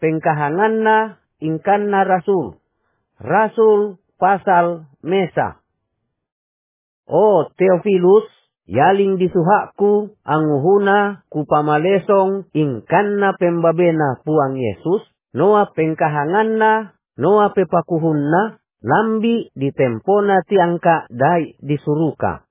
pengkahanganna ingkanna rasul. Rasul pasal mesa. O Theophilus, yaling disuhakku anguhuna ku pamalesong ingkanna pembabena puang Yesus, noa pengkahanganna, noa pepakuhunna, lambi ditempona tiangka dai disuruka.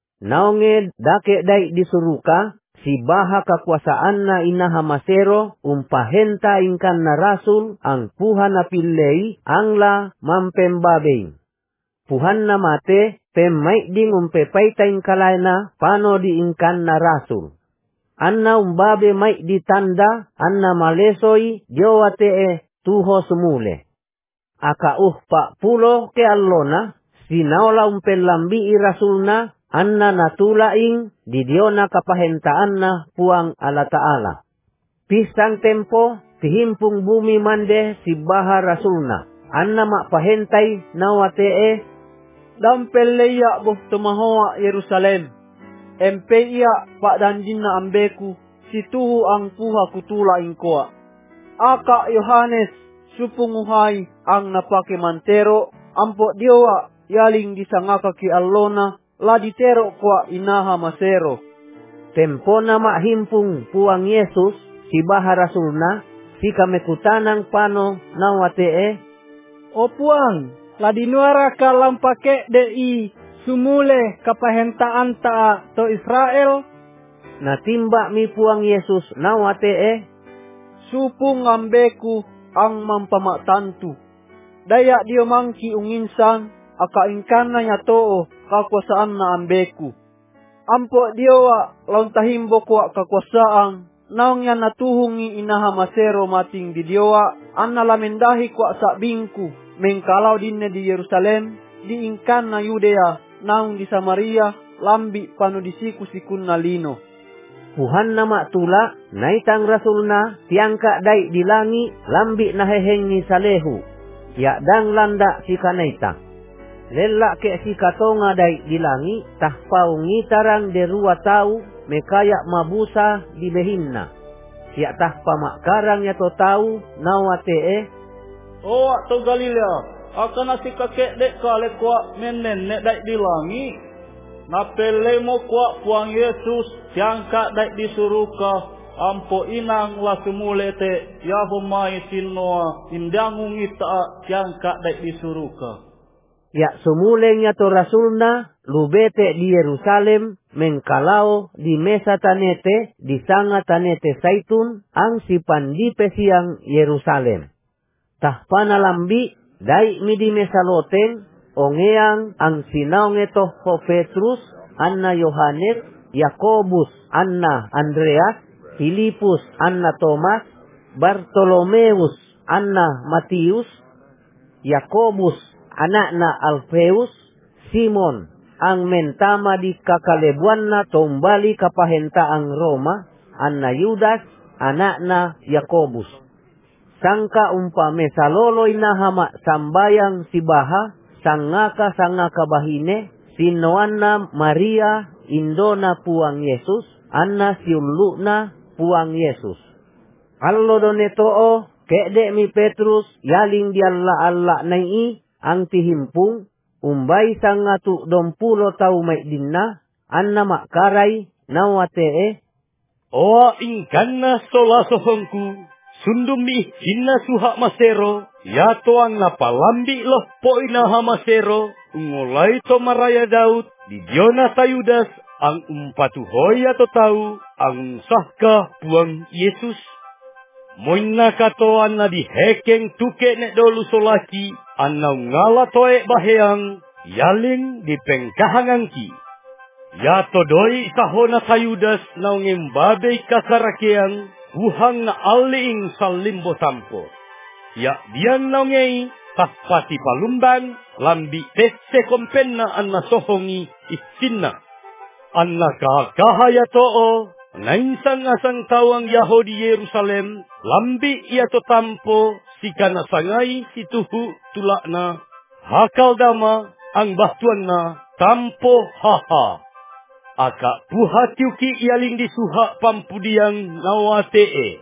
Naonge dake dai disuruka, si baha kakuasaanna inaha masero, umpahenta ingkanna rasul, ang puhana pillei, angla mampembabeng. Puhanna mate, pemaiding umpepaitain kalaina, pano di ingkanna rasul. Anna umbabe mai ditanda, anna malesoi, diowate tuho sumule. Aka pak pulo ke allona, sinaola umpelambi rasulna, anna natulaing di diona kapahentaanna puang ala ta'ala. Pisang tempo, tihimpung bumi mande si baha rasulna. Anna makpahentai nawate dampelle iya boh tumahoa Yerusalem. Empe iya pak danjinna ambeku, situhu ang puha kutula ingkoa. Aka Yohanes, supunguhai ang napake mantero, ampo diowa yaling disangaka ki allona, la ditero kwa inaha masero. Tempona mahimpung puang Yesus, si baha rasulna, si kamekutanang pano nawate O puang, la dinuara ka lampake dei sumule kapahentaan ta to Israel. Natimba mi puang Yesus nawate supung ambeku ang mampamaktantu. Daya dio mangki unginsang aka ingkana nya too kakuasaan na ambeku. Ampo diowa launtahimbo kwa kakuasaan naong yan natuhungi inaha masero mating di diowa anna lamendahi kwa sa bingku mengkalau dinne di Yerusalem di ingkana Yudea naong di Samaria lambi panu disiku sikunna lino. Puhan nama tula naitang rasulna tiangka dai dilangi lambi nahehengi salehu ya dang landa si kanaita lella ke si katonga dai dilangi tahpaungi tarang derua tau mekaya mabusa di behinna ya tahpa makarang ya to tau nawate o to Galilea akan si kakek dek kale kwa menen nek dai dilangi napele mo kwa puang Yesus tiangka dai disuruka ampo inang la semulete yahumai sinnoa indangung ita tiangka dai disuruka. Ya sumulengnya to rasulna lubete di Yerusalem mengkalao di mesa tanete di sanga tanete Zaitun ang sipandipe siang Yerusalem. Tahpana lambi dai midi mesa loteng ongeang ang sinaong ito ho Petrus, Anna Yohanes, Yakobus, Anna Andreas, Filipus, Anna Thomas, Bartolomeus, Anna Matius, Yakobus, anakna Alfeus, Simon, ang mentama di kakalebuan na tombali kapahentaang Roma, Anna Yudas, anakna Yakobus. Sangka umpame saloloy na hama sambayang sibaha, sangaka bahine, sinoanna Maria, indona puang Yesus, anna siuluna puang Yesus. Allo donetoo, kede mi Petrus, yaling di alla nai, ang tihimpung, umbay sangatu 20 tau may dinna, anna makaray, nawate Oa ingkanna sola sohongku, sundumi hinna suha masero, yato ang napalambi loh poina masero, ungolay to maraya Daud, di Diona Tayudas, ang umpatuhoy ato tau, ang sahka puang Yesus. Moina katoan na di hekeng tuke nek dolu solaki, anau ngala toe baheyang, yaling di pengkahangangki. Yato doi sahona Tayudas nau ngembabei kasarakeang, uhang na aling salimbo tampo. Ya dian nau ngei, tahpati palumban, lambi tese kompenna anna sohongi isinna. Anna kahaya too, nainsang asang tawang Yahudi Yerusalem, lambi iato tampo, sikana sangai situhu tulakna, hakal dama, ang bahtuan na, tampo haha. Aka puhatiuki ialing disuha pampudiang nawatee.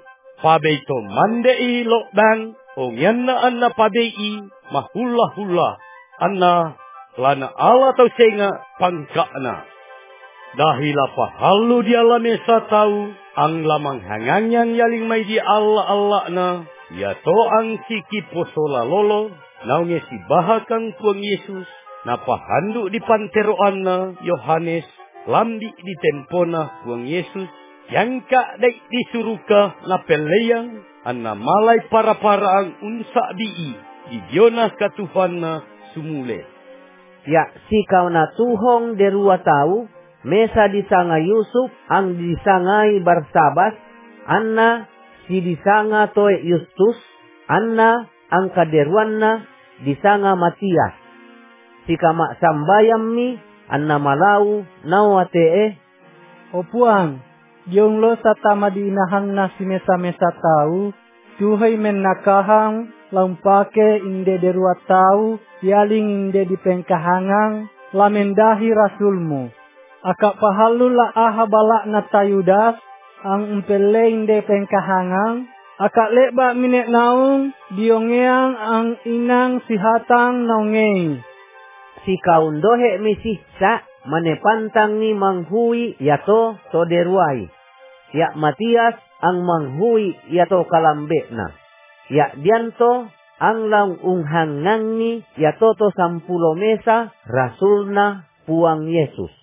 pabeito mandei lokbang o nyanna anna pabei mahula-hula anna lana ala tau senga pangkakna. Dahila pahalu dia lamesa tahu ang lamang hanganyang yaling may di Allah na yato ang siki posola lolo naunge si bahakang Tuang Yesus na pahandu di panteroan na Yohanes lambi di tempona Tuang Yesus yang kadek disuruka na peleyang anna malay para ang unsa bii di Jonas katuhan na sumule. Ya sikau na tuhong derua tahu mesa disanga Yusuf ang disangai Barsabas, anna si disanga toe Justus, anna ang kaderuanna disanga Matias. Si kama sambayam mi anna malau nawatee. O Puang, yung lo sa tama dinahang na si mesa-mesa tau, tuhay men nakahang, lampake inde derua tau, yaling inde dipengkahangang, lamendahi rasulmu. Akak pahalula ahabala na tayudas, ang umpeleng de pengkahangang, akak leba minek naung, diongeang ang inang sihatang naungeng. Si kaundohe misihsa, manepantang ni manghui yato toderuai. Ya Matias ang manghui yato kalambe na. Ya dianto ang lang unghangang ni yato to 10 mesa, rasul na Puang Yesus.